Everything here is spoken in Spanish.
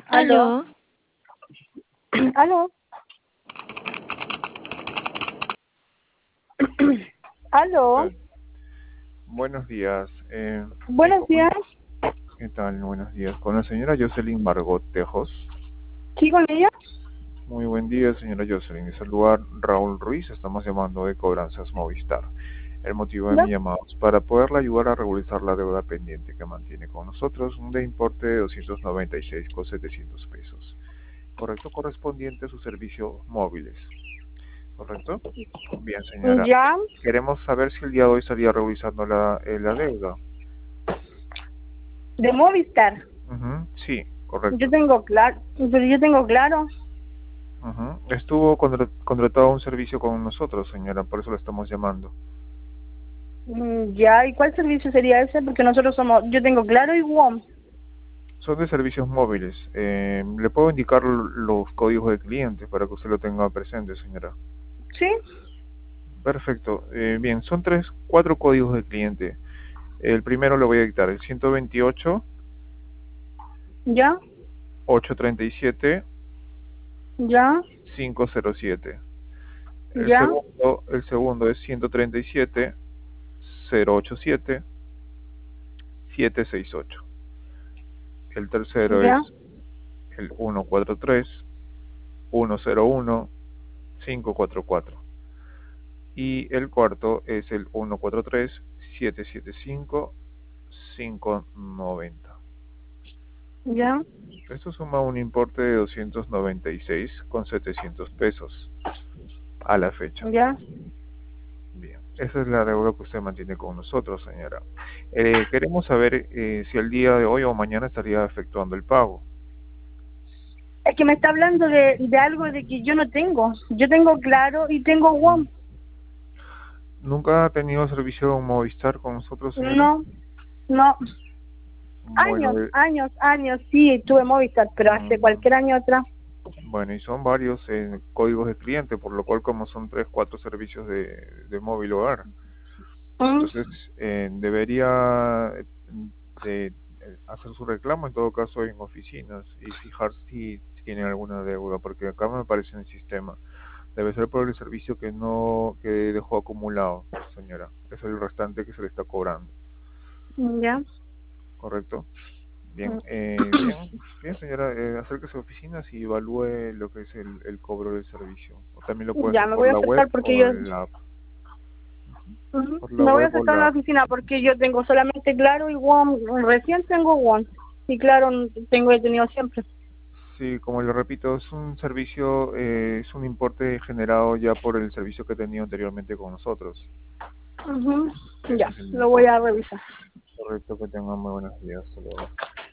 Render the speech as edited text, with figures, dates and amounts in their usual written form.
Aló, Aló, aló, ¿Qué aló. tal? Buenos días. Buenos días. ¿Qué tal? Buenos días. Con la señora Jocelyn Margot Tejos. ¿Sí con ella? Muy buen día, señora Jocelyn. En ese lugar, Raúl Ruiz. Estamos llamando de Cobranzas Movistar. El motivo de ¿No? mi llamado es para poderla ayudar a regularizar la deuda pendiente que mantiene con nosotros, de importe de 296,700 pesos. Correcto, correspondiente a sus servicios móviles. ¿Correcto? Bien, señora. Ya, Queremos saber si el día de hoy estaría revisando la deuda. de Movistar. Ujú, sí, Yo correcto. tengo claro, pero yo tengo claro. Ujú. Estuvo contratado un servicio con nosotros, señora, por eso lo estamos llamando. Ya, ¿y cuál servicio sería ese? Porque nosotros somos, yo tengo claro y WOM. Son de servicios móviles. Le puedo indicar los códigos de clientes para que usted lo tenga presente, señora. ¿Sí? Perfecto. Bien, son cuatro códigos de cliente. El primero lo voy a dictar, el 128 ¿Ya? 837 ¿Ya? 507. ¿Ya? El segundo es 137 087 768. El tercero es ¿Ya? el 143 101 544. Y el cuarto es el 143 775 590. ¿Ya? Esto suma un importe de 296,700 pesos a la fecha. ¿Ya? Bien, esa es la deuda que usted mantiene con nosotros, señora. Queremos saber si el día de hoy o mañana estaría efectuando el pago. Es que me está hablando de algo de que yo no tengo. Yo tengo claro y tengo WOM. ¿Nunca ha tenido servicio de Movistar con nosotros, señora? No, no. Bueno, Años, años, años, sí, tuve Movistar, pero hace mm, cualquier año atrás. bueno, y son varios códigos de cliente, por lo cual como son 4 servicios de móvil hogar, Mm, entonces debería hacer su reclamo en todo caso en oficinas y fijar si tiene alguna deuda, porque acá me aparece en el sistema. Debe ser por el servicio que dejó acumulado, señora. Es el restante que se le está cobrando, Ya. ¿correcto? Bien, Mm. bien, señora, acérquese a oficinas y evalúe lo que es el cobro del servicio. O también lo puede Ya, hacer me por voy a la web acercar porque o yo, la app. Por la me voy a web o acercar a la la app. oficina porque yo tengo solamente Claro y WOM, recién tengo WOM, y Claro he tenido siempre. Sí, como le repito, es un servicio, es un importe generado ya por el servicio que he tenido anteriormente con nosotros. Ujú. Ese Ya, es el lo voy a importe. revisar. Correcto, que tengan muy buenos días. Hasta luego.